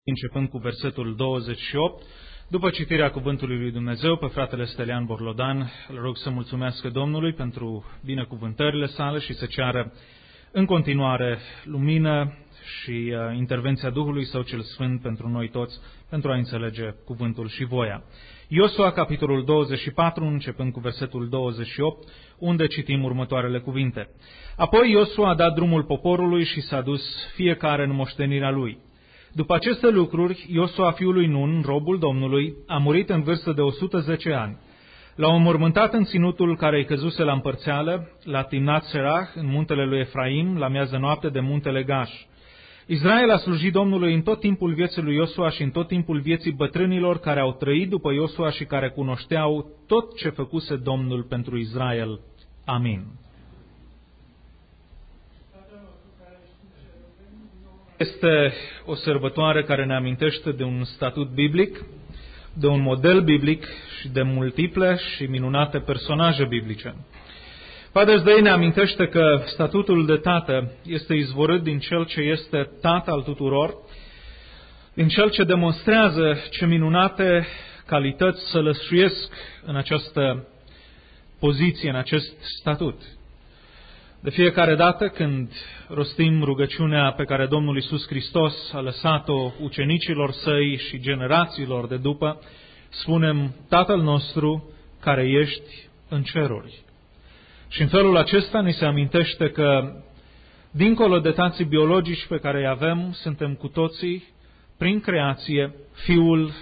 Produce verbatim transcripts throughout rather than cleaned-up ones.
Începând cu versetul douăzeci și opt, după citirea Cuvântului lui Dumnezeu, pe fratele Stelian Borlodan îl rog să mulțumească Domnului pentru binecuvântările sale și să ceară în continuare lumină și uh, intervenția Duhului Său cel Sfânt pentru noi toți, pentru a înțelege cuvântul și voia. Iosua, capitolul douăzeci și patru, începând cu versetul douăzeci și opt, unde citim următoarele cuvinte. Apoi Iosua a dat drumul poporului și s-a dus fiecare în moștenirea lui. După aceste lucruri, Iosua fiul lui Nun, robul Domnului, a murit în vârstă de o sută zece ani. L-au înmormântat în ținutul care îi căzuse la împărțeală, la Timnat Serah, în muntele lui Efraim, la miază noapte de muntele Gaș. Israel a slujit Domnului în tot timpul vieții lui Iosua și în tot timpul vieții bătrânilor care au trăit după Iosua și care cunoșteau tot ce făcuse Domnul pentru Israel. Amin. Este o sărbătoare care ne amintește de un statut biblic, de un model biblic și de multiple și minunate personaje biblice. Father's Day ne amintește că statutul de tată este izvorât din Cel ce este Tată al tuturor, din Cel ce demonstrează ce minunate calități sălășuiesc în această poziție, în acest statut. De fiecare dată când rostim rugăciunea pe care Domnul Iisus Hristos a lăsat-o ucenicilor săi și generațiilor de după, spunem, Tatăl nostru care ești în ceruri. Și în felul acesta ni se amintește că, dincolo de tații biologici pe care îi avem, suntem cu toții, prin creație, Fiul,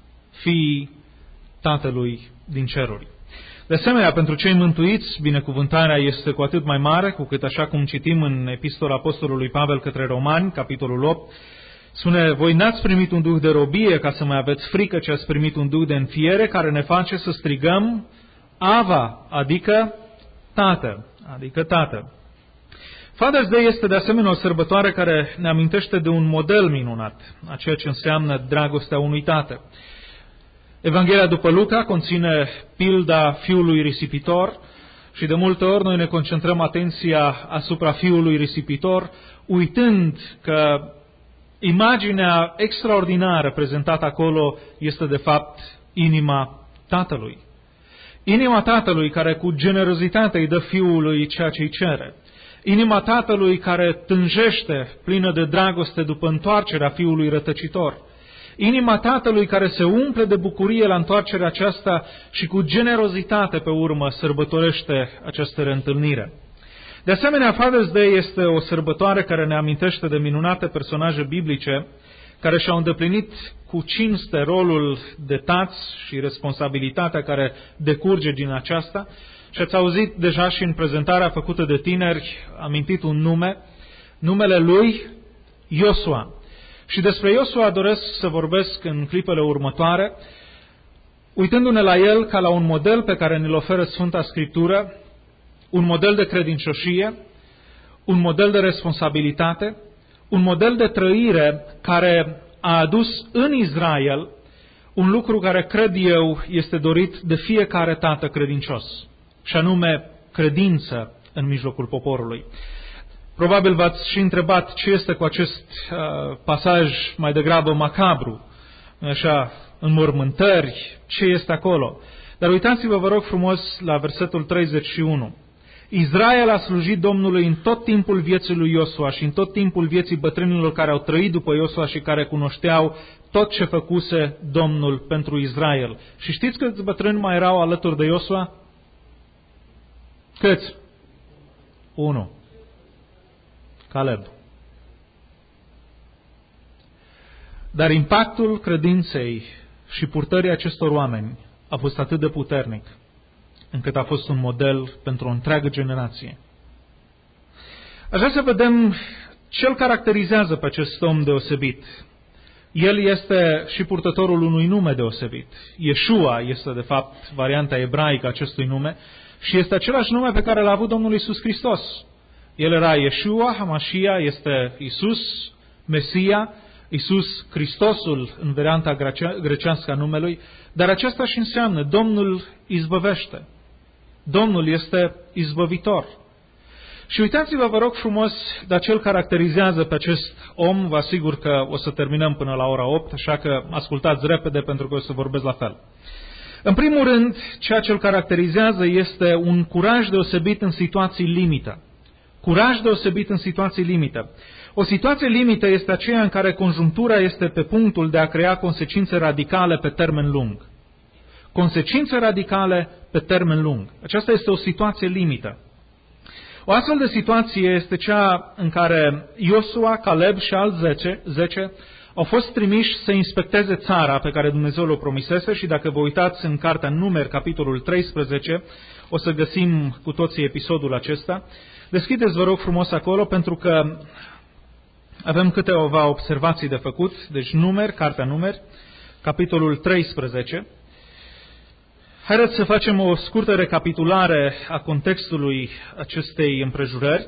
fiii Tatălui din ceruri. De asemenea, pentru cei mântuiți, binecuvântarea este cu atât mai mare, cu cât, așa cum citim în Epistola Apostolului Pavel către Romani, capitolul opt, spune, voi n-ați primit un duh de robie ca să mai aveți frică, ci ați primit un duh de înfiere care ne face să strigăm Ava, adică Tată, adică Tată. Father's Day este de asemenea o sărbătoare care ne amintește de un model minunat, a ceea ce înseamnă dragostea unui tată. Evanghelia după Luca conține pilda fiului risipitor și de multe ori noi ne concentrăm atenția asupra fiului risipitor, uitând că imaginea extraordinară prezentată acolo este de fapt inima tatălui. Inima tatălui care cu generozitate îi dă fiului ceea ce îi cere. Inima tatălui care tânjește plină de dragoste după întoarcerea fiului rătăcitor. Inima tatălui care se umple de bucurie la întoarcerea aceasta și cu generozitate pe urmă sărbătorește această reîntâlnire. De asemenea, Father's Day este o sărbătoare care ne amintește de minunate personaje biblice care și-au îndeplinit cu cinste rolul de tați și responsabilitatea care decurge din aceasta. Și ați auzit deja și în prezentarea făcută de tineri, amintit un nume, numele lui Iosua. Și despre Iosua doresc să vorbesc în clipele următoare, uitându-ne la el ca la un model pe care ne-l oferă Sfânta Scriptură, un model de credincioșie, un model de responsabilitate, un model de trăire care a adus în Israel un lucru care, cred eu, este dorit de fiecare tată credincios, și anume credință în mijlocul poporului. Probabil v-ați și întrebat ce este cu acest uh, pasaj mai degrabă macabru, așa, înmormântări, ce este acolo. Dar uitați-vă, vă rog frumos, la versetul treizeci și unu. Israel a slujit Domnului în tot timpul vieții lui Iosua și în tot timpul vieții bătrânilor care au trăit după Iosua și care cunoșteau tot ce făcuse Domnul pentru Israel. Și știți câți bătrâni mai erau alături de Iosua? Câți? Unu. Caleb. Dar impactul credinței și purtării acestor oameni a fost atât de puternic, încât a fost un model pentru o întreagă generație. Aș vrea să vedem ce îl caracterizează pe acest om deosebit. El este și purtătorul unui nume deosebit. Yeshua este, de fapt, varianta ebraică a acestui nume și este același nume pe care l-a avut Domnul Iisus Hristos. El era Yeshua, Hamashia, este Iisus, Mesia, Iisus Hristosul în varianta grecească a numelui, dar aceasta și înseamnă Domnul izbăvește. Domnul este izbăvitor. Și uitați-vă, vă rog frumos, dar ce îl caracterizează pe acest om. Vă asigur că o să terminăm până la ora opt, așa că ascultați repede pentru că o să vorbesc la fel. În primul rând, ceea ce îl caracterizează este un curaj deosebit în situații limită. Curaj deosebit în situații limită. O situație limită este aceea în care conjunctura este pe punctul de a crea consecințe radicale pe termen lung. Consecințe radicale pe termen lung. Aceasta este o situație limită. O astfel de situație este cea în care Iosua, Caleb și alți zece, zece au fost trimiși să inspecteze țara pe care Dumnezeu le-o promisese și dacă vă uitați în cartea Numeri, capitolul treisprezece, o să găsim cu toții episodul acesta. Deschideți, vă rog frumos, acolo, pentru că avem câteva observații de făcut. Deci Numeri, cartea Numeri, capitolul treisprezece. Haideți să facem o scurtă recapitulare a contextului acestei împrejurări.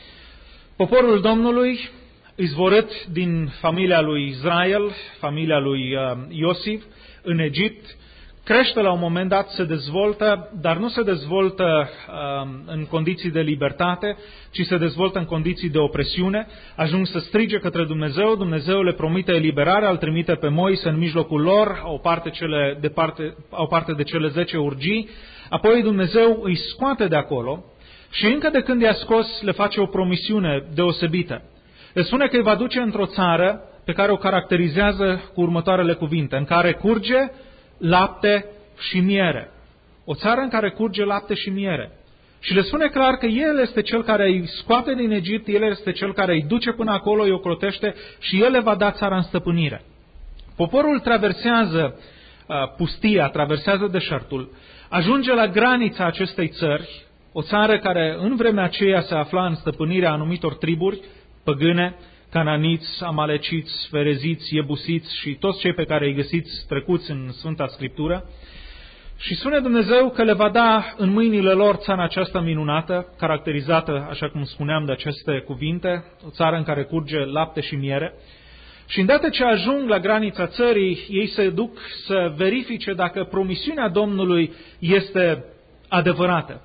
Poporul Domnului, izvorât din familia lui Israel, familia lui Iosif, în Egipt, crește la un moment dat, se dezvoltă, dar nu se dezvoltă uh, în condiții de libertate, ci se dezvoltă în condiții de opresiune. Ajung să strige către Dumnezeu, Dumnezeu le promite eliberare, îl trimite pe Moise în mijlocul lor, au parte, cele, de parte, au parte de cele zece urgii, apoi Dumnezeu îi scoate de acolo și încă de când i-a scos le face o promisiune deosebită. Le spune că îi va duce într-o țară pe care o caracterizează cu următoarele cuvinte, în care curge lapte și miere. O țară în care curge lapte și miere. Și le spune clar că El este Cel care îi scoate din Egipt, El este Cel care îi duce până acolo, îi ocrotește și El le va da țara în stăpânire. Poporul traversează uh, pustia, traversează deșertul, ajunge la granița acestei țări, o țară care în vremea aceea se afla în stăpânirea anumitor triburi păgâne, cananiți, amaleciți, fereziți, iebusiți și toți cei pe care îi găsiți trecuți în Sfânta Scriptură. Și spune Dumnezeu că le va da în mâinile lor țara aceasta minunată, caracterizată, așa cum spuneam, de aceste cuvinte, o țară în care curge lapte și miere. Și îndată ce ajung la granița țării, ei se duc să verifice dacă promisiunea Domnului este adevărată.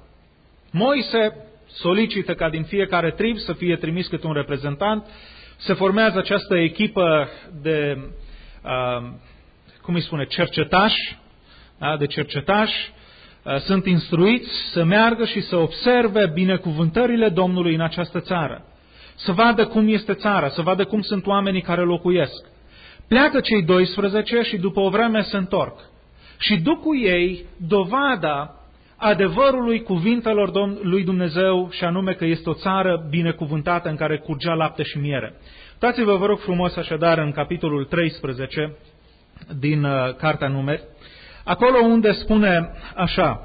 Moise solicită ca din fiecare trib să fie trimis câte un reprezentant. Se formează această echipă de, uh, cum îi spune, cercetași, da? de cercetași, uh, sunt instruiți să meargă și să observe binecuvântările Domnului în această țară. Să vadă cum este țara, să vadă cum sunt oamenii care locuiesc. Pleacă cei doisprezece și după o vreme se întorc. Și duc cu ei dovada adevărului cuvintelor lui Dumnezeu, și anume că este o țară binecuvântată în care curgea lapte și miere. Uitați-vă, vă rog frumos, așadar, în capitolul treisprezece din uh, Cartea Numeri, acolo unde spune așa: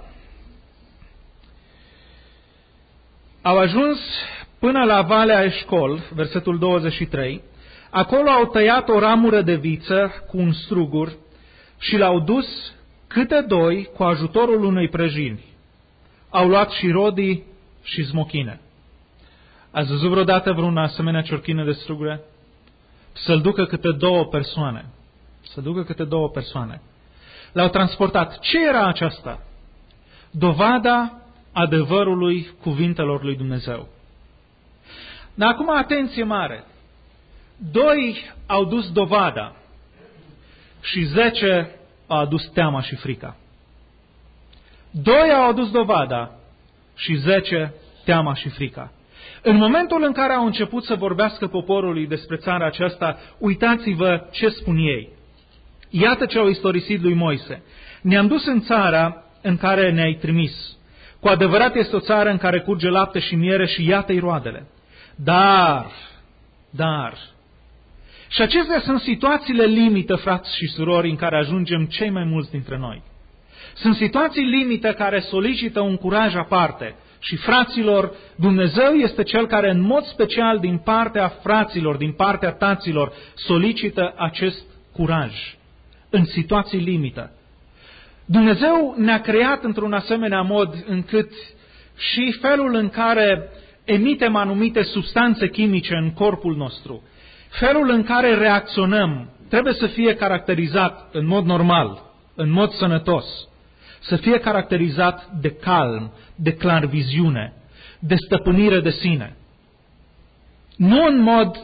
au ajuns până la Valea Eșcol, versetul douăzeci și trei, acolo au tăiat o ramură de viță cu un strugur și l-au dus câte doi cu ajutorul unei prăjini. Au luat și rodii și smochine. Ați văzut vreodată vreun asemenea ciorchină de strugure? Să-l ducă câte două persoane. Să ducă câte două persoane. L-au transportat. Ce era aceasta? Dovada adevărului cuvintelor lui Dumnezeu. Dar acum atenție mare. Doi au dus dovada și zece au adus teama și frica. Doi au adus dovada și zece teama și frica. În momentul în care au început să vorbească poporului despre țara aceasta, uitați-vă ce spun ei. Iată ce au istorisit lui Moise. Ne-am dus în țara în care ne-ai trimis. Cu adevărat este o țară în care curge lapte și miere și iată-i roadele. Dar, dar... Și acestea sunt situațiile limită, frați și surori, în care ajungem cei mai mulți dintre noi. Sunt situații limită care solicită un curaj aparte. Și fraților, Dumnezeu este Cel care în mod special din partea fraților, din partea taților, solicită acest curaj în situații limită. Dumnezeu ne-a creat într-un asemenea mod încât și felul în care emitem anumite substanțe chimice în corpul nostru, felul în care reacționăm, trebuie să fie caracterizat în mod normal, în mod sănătos, să fie caracterizat de calm, de clarviziune. de stăpânire de sine. Nu în mod,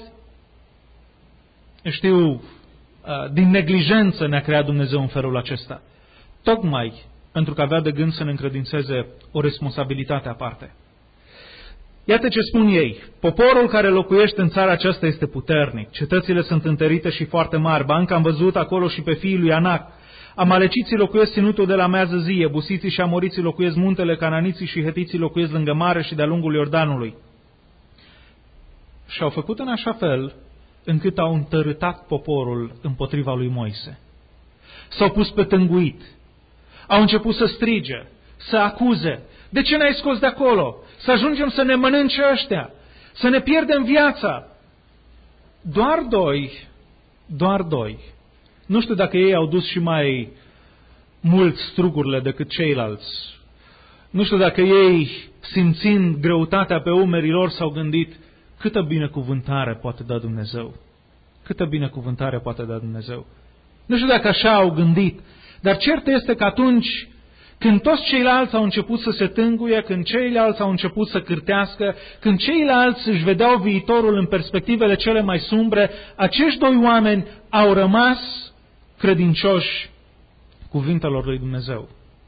știu, din neglijență ne-a creat Dumnezeu în felul acesta. Tocmai pentru că avea de gând să ne încredințeze o responsabilitate aparte. Iată ce spun ei. Poporul care locuiește în țara aceasta este puternic. Cetățile sunt întărite și foarte mari. Banca am văzut acolo și pe fiii lui Anac. Amaleciții locuiesc ținutul de la mează zi. Ebusiții și amoriții locuiesc muntele. Cananiții și hetiții locuiesc lângă mare și de-a lungul Iordanului. Și au făcut în așa fel încât au întărâtat poporul împotriva lui Moise. S-au pus pe tânguit. Au început să strige, să acuze. De ce ne-ai scos de acolo? Să ajungem să ne mănânce ăștia, să ne pierdem viața. Doar doi, doar doi. Nu știu dacă ei au dus și mai mult strugurile decât ceilalți. Nu știu dacă ei, simțind greutatea pe umerii lor, s-au gândit câtă binecuvântare poate da Dumnezeu. Câtă binecuvântare poate da Dumnezeu. Nu știu dacă așa au gândit, dar cert este că atunci când toți ceilalți au început să se tânguie, când ceilalți au început să cârtească, când ceilalți își vedeau viitorul în perspectivele cele mai sumbre, acești doi oameni au rămas credincioși cuvintelor lui Dumnezeu,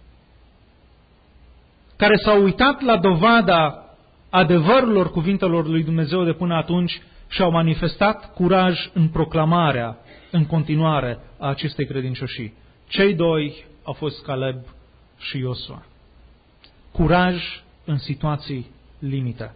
care s-au uitat la dovada adevărurilor cuvintelor lui Dumnezeu de până atunci și au manifestat curaj în proclamarea, în continuare, a acestei credincioșii. Cei doi au fost Caleb și Iosua. Curaj în situații limită.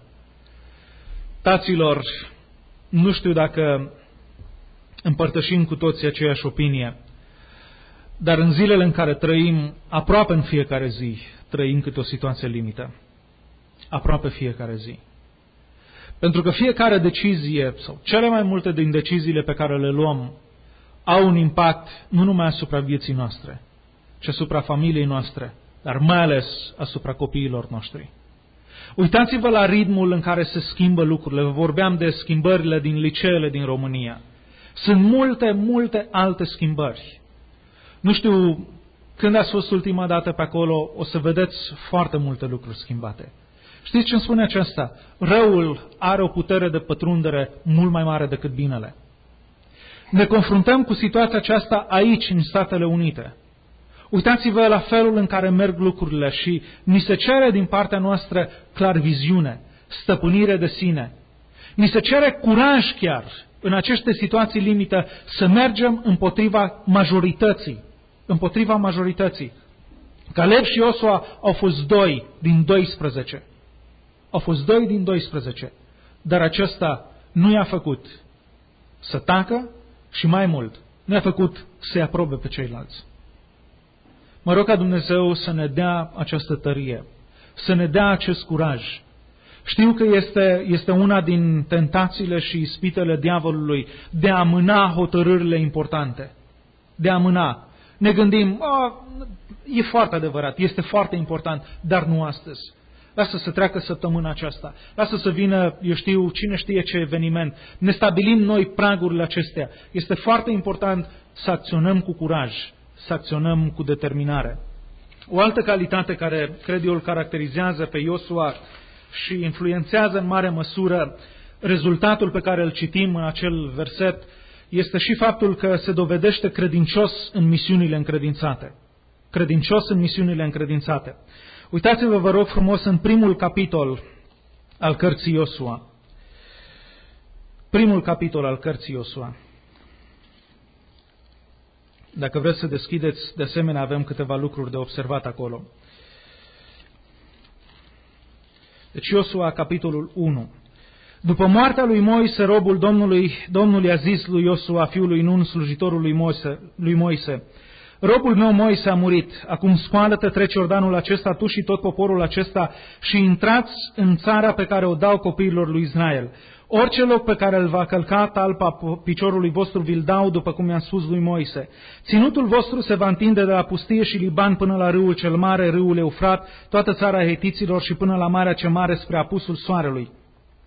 Taților, nu știu dacă împărtășim cu toții aceeași opinie, dar în zilele în care trăim, aproape în fiecare zi, trăim câte o situație limită. Aproape fiecare zi. Pentru că fiecare decizie, sau cele mai multe din deciziile pe care le luăm, au un impact nu numai asupra vieții noastre, ci asupra familiei noastre, dar mai ales asupra copiilor noștri. Uitați-vă la ritmul în care se schimbă lucrurile. Vă vorbeam de schimbările din liceele din România. Sunt multe, multe alte schimbări. Nu știu, când ați fost ultima dată pe acolo, o să vedeți foarte multe lucruri schimbate. Știți ce îmi spune aceasta? Răul are o putere de pătrundere mult mai mare decât binele. Ne confruntăm cu situația aceasta aici, în Statele Unite. Uitați-vă la felul în care merg lucrurile și ni se cere din partea noastră clar viziune, stăpânire de sine. Ni se cere curaj chiar în aceste situații limită să mergem împotriva majorității. Împotriva majorității. Caleb și Iosua au fost doi din doisprezece. Au fost doi din doisprezece. Dar acesta nu i-a făcut să tacă și mai mult, nu i-a făcut să-i aprobe pe ceilalți. Mă rog ca Dumnezeu să ne dea această tărie, să ne dea acest curaj. Știu că este, este una din tentațiile și ispitele diavolului de a amâna hotărârile importante. De a amâna. Ne gândim, oh, e foarte adevărat, este foarte important, dar nu astăzi. Lasă să treacă săptămâna aceasta. Lasă să vină, eu știu, cine știe ce eveniment. Ne stabilim noi pragurile acestea. Este foarte important să acționăm cu curaj, să acționăm cu determinare. O altă calitate care, cred eu, îl caracterizează pe Iosua și influențează în mare măsură rezultatul pe care îl citim în acel verset, este și faptul că se dovedește credincios în misiunile încredințate. Credincios în misiunile încredințate. Uitați-vă, vă rog frumos, în primul capitol al cărții Iosua. Primul capitol al cărții Iosua. Dacă vreți să deschideți, de asemenea avem câteva lucruri de observat acolo. Deci Iosua, capitolul unu. După moartea lui Moise, robul Domnului, Domnul i-a zis lui Iosua, fiul lui Nun, slujitorul lui Moise, lui Moise, robul meu Moise a murit, acum scoală-te, treci Iordanul acesta, tu și tot poporul acesta și intrați în țara pe care o dau copiilor lui Israel. Orice loc pe care îl va călca talpa piciorului vostru vi-l dau, după cum i-am spus lui Moise. Ținutul vostru se va întinde de la pustie și Liban până la râul cel mare, râul Eufrat, toată țara hetiților și până la Marea cea Mare spre apusul soarelui.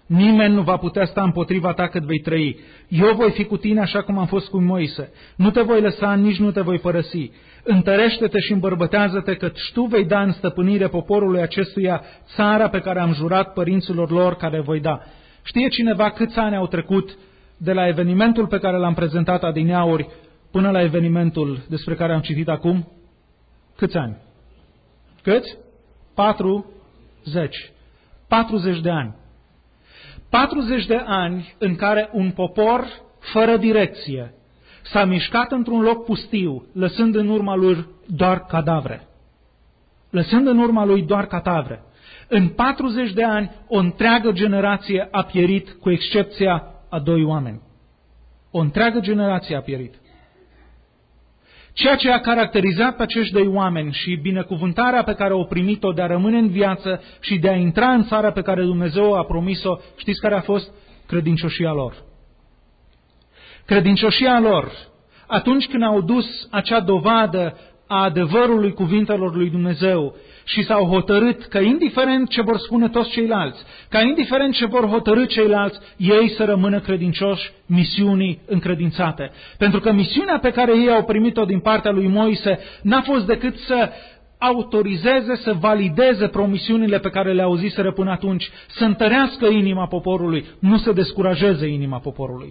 Nimeni nu va putea sta împotriva ta cât vei trăi. Eu voi fi cu tine așa cum am fost cu Moise. Nu te voi lăsa, nici nu te voi părăsi. Întărește-te și îmbărbătează-te, căci tu vei da în stăpânire poporului acestuia țara pe care am jurat părinților lor care voi da. Știe cineva câți ani au trecut de la evenimentul pe care l-am prezentat adineauri până la evenimentul despre care am citit acum? Câți ani? Câți? Patruzeci. Patruzeci de ani. Patruzeci de ani în care un popor fără direcție s-a mișcat într-un loc pustiu, lăsând în urma lui doar cadavre. Lăsând în urma lui doar cadavre. În patruzeci de ani, o întreagă generație a pierit, cu excepția a doi oameni. O întreagă generație a pierit. Ceea ce a caracterizat pe acești doi oameni și binecuvântarea pe care au primit-o de a rămâne în viață și de a intra în țara pe care Dumnezeu a promis-o, știți care a fost? Credincioșia lor. Credincioșia lor, atunci când au dus acea dovadă a adevărului cuvintelor lui Dumnezeu și s-au hotărât că indiferent ce vor spune toți ceilalți, ca indiferent ce vor hotărâ ceilalți, ei să rămână credincioși misiunii încredințate. Pentru că misiunea pe care ei au primit-o din partea lui Moise n-a fost decât să autorizeze, să valideze promisiunile pe care le auziseră până atunci, să întărească inima poporului, nu să descurajeze inima poporului.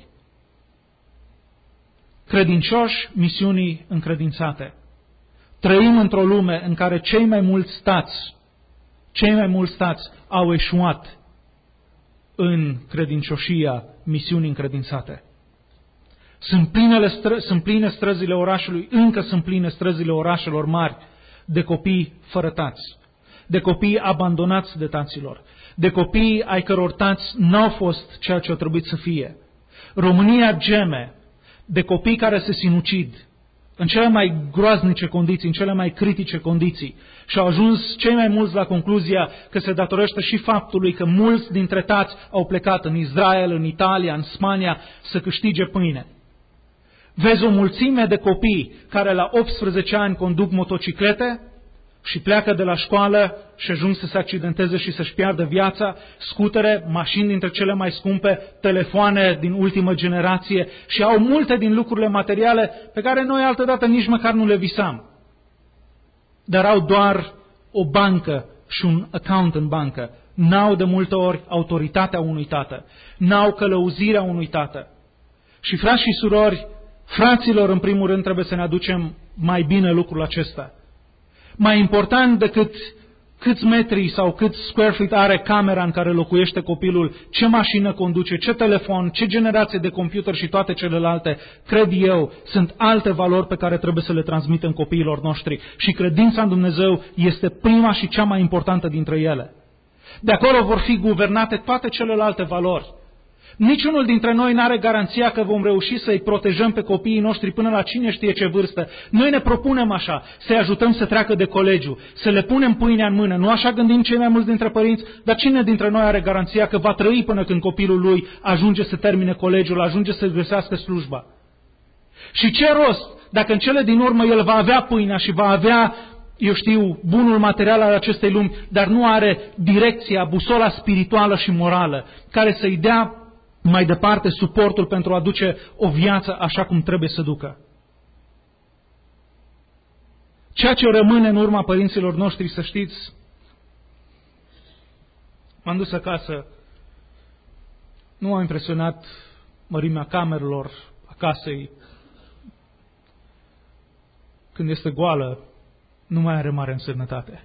Credincioși misiunii încredințate. Trăim într-o lume în care cei mai mulți stați, cei mai mulți stați au eșuat în credincioșia misiunii încredințate. Sunt pline, stră, sunt pline străzile orașului, încă sunt pline străzile orașelor mari de copii fără tați, de copii abandonați de taților, de copii ai căror tați n-au fost ceea ce au trebuit să fie. România geme de copii care se sinucid în cele mai groaznice condiții, în cele mai critice condiții. Și au ajuns cei mai mulți la concluzia că se datorește și faptului că mulți dintre tați au plecat în Israel, în Italia, în Spania să câștige pâine. Vezi o mulțime de copii care la optsprezece ani conduc motociclete și pleacă de la școală și ajung să se accidenteze și să-și piardă viața, scutere, mașini dintre cele mai scumpe, telefoane din ultimă generație și au multe din lucrurile materiale pe care noi altădată nici măcar nu le visam. Dar au doar o bancă și un account în bancă. N-au de multe ori autoritatea unui tată. N-au călăuzirea unui tată. Și frați și surori, fraților, în primul rând trebuie să ne aducem mai bine lucrul acesta. Mai important decât câți metri sau câți square feet are camera în care locuiește copilul, ce mașină conduce, ce telefon, ce generație de computer și toate celelalte, cred eu, sunt alte valori pe care trebuie să le transmitem copiilor noștri. Și credința în Dumnezeu este prima și cea mai importantă dintre ele. De acolo vor fi guvernate toate celelalte valori. Niciunul dintre noi nu are garanția că vom reuși să-i protejăm pe copiii noștri până la cine știe ce vârstă. Noi ne propunem așa, să-i ajutăm să treacă de colegiu, să le punem pâinea în mână. Nu așa gândim cei mai mulți dintre părinți? Dar cine dintre noi are garanția că va trăi până când copilul lui ajunge să termine colegiul, ajunge să găsească slujba? Și ce rost dacă în cele din urmă el va avea pâinea și va avea, eu știu, bunul material al acestei lumi, dar nu are direcția, busola spirituală și morală, care să-i dea mai departe suportul pentru a duce o viață așa cum trebuie să ducă. Ceea ce rămâne în urma părinților noștri, să știți, m-am dus acasă, nu m-a impresionat mărimea camerelor a casei. Când este goală, nu mai are mare însemnătate.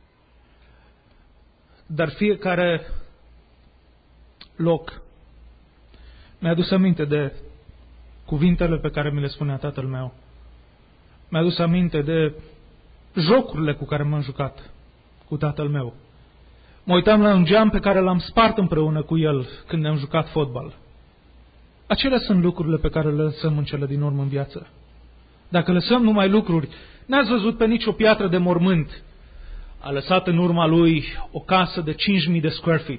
Dar fiecare loc mi-a adus aminte de cuvintele pe care mi le spunea tatăl meu. Mi-a adus aminte de jocurile cu care m-am jucat cu tatăl meu. Mă uitam la un geam pe care l-am spart împreună cu el când ne-am jucat fotbal. Acelea sunt lucrurile pe care le lăsăm în cele din urmă în viață. Dacă lăsăm numai lucruri, n-ați văzut pe nicio piatră de mormânt. A lăsat în urma lui o casă de cinci mii de square feet.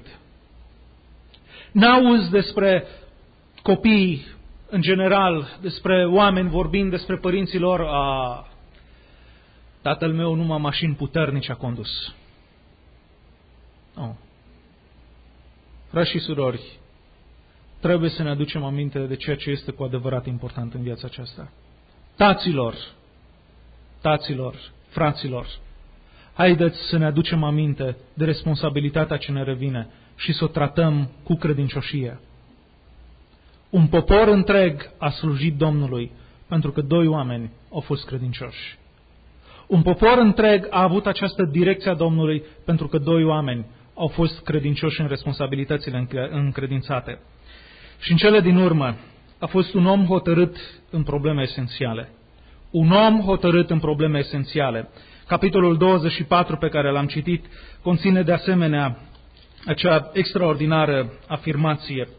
N-auzi despre copii, în general, despre oameni vorbind despre părinții lor, a, tatăl meu numai mașini puternice a condus. Oh. Frați și surori, trebuie să ne aducem aminte de ceea ce este cu adevărat important în viața aceasta. Taților, taților, fraților, haideți să ne aducem aminte de responsabilitatea ce ne revine și să o tratăm cu credincioșie. Un popor întreg a slujit Domnului pentru că doi oameni au fost credincioși. Un popor întreg a avut această direcție a Domnului pentru că doi oameni au fost credincioși în responsabilitățile încredințate. Și în cele din urmă a fost un om hotărât în probleme esențiale. Un om hotărât în probleme esențiale. Capitolul douăzeci și patru pe care l-am citit conține de asemenea acea extraordinară afirmație.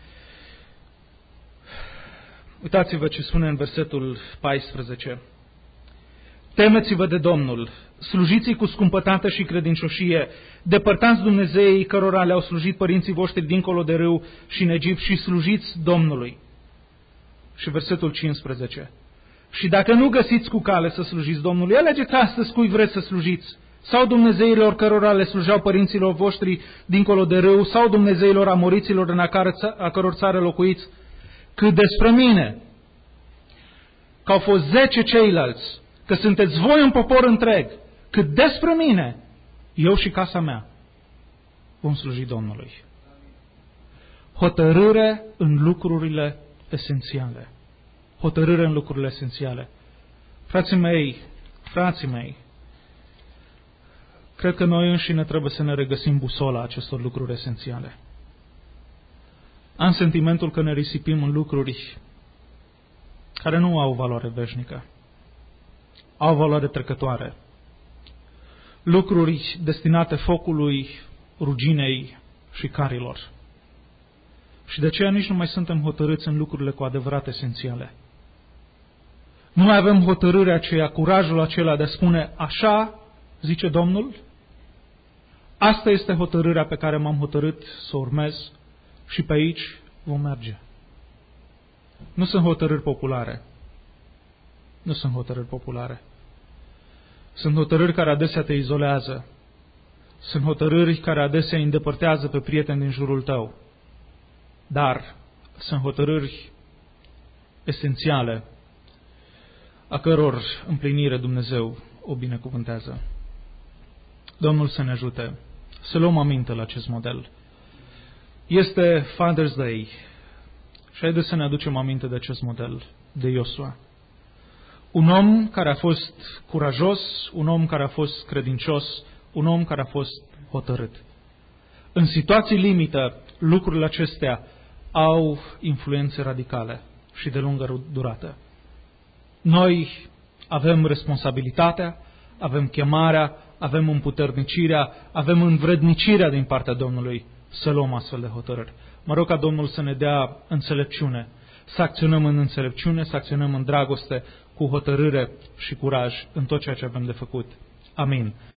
Uitați-vă ce spune în versetul paisprezece. Temeți-vă de Domnul, slujiți-i cu scumpătate și credincioșie, depărtați Dumnezeii cărora le-au slujit părinții voștri dincolo de râu și în Egipt și slujiți Domnului. Și versetul cincisprezece. Și dacă nu găsiți cu cale să slujiți Domnului, alegeți astăzi cui vreți să slujiți. Sau Dumnezeilor cărora le slujeau părinților voștri dincolo de râu, sau Dumnezeilor amoriților în a căror țară locuiți. Cât despre mine, că au fost zece ceilalți, că sunteți voi un popor întreg, cât despre mine, eu și casa mea vom sluji Domnului. Hotărâre în lucrurile esențiale. Hotărâre în lucrurile esențiale. Frații mei, frații mei, cred că noi înșine trebuie să ne regăsim busola acestor lucruri esențiale. Am sentimentul că ne risipim în lucruri care nu au valoare veșnică. Au valoare trecătoare. Lucruri destinate focului, ruginei și carilor. Și de aceea nici nu mai suntem hotărâți în lucrurile cu adevărat esențiale. Nu mai avem hotărârea aceea, curajul acela de a spune, așa zice Domnul, asta este hotărârea pe care m-am hotărât să o urmez și pe aici vom merge. Nu sunt hotărâri populare. Nu sunt hotărâri populare. Sunt hotărâri care adesea te izolează. Sunt hotărâri care adesea îi îndepărtează pe prieteni din jurul tău. Dar sunt hotărâri esențiale, a căror împlinire Dumnezeu o binecuvântează. Domnul să ne ajute să luăm aminte la acest model. Este Father's Day și haideți să ne aducem aminte de acest model, de Iosua. Un om care a fost curajos, un om care a fost credincios, un om care a fost hotărât. În situații limită, lucrurile acestea au influențe radicale și de lungă durată. Noi avem responsabilitatea, avem chemarea, avem împuternicirea, avem învrednicirea din partea Domnului să luăm astfel de hotărâri. Mă rog ca Domnul să ne dea înțelepciune, să acționăm în înțelepciune, să acționăm în dragoste, cu hotărâre și curaj în tot ceea ce avem de făcut. Amin.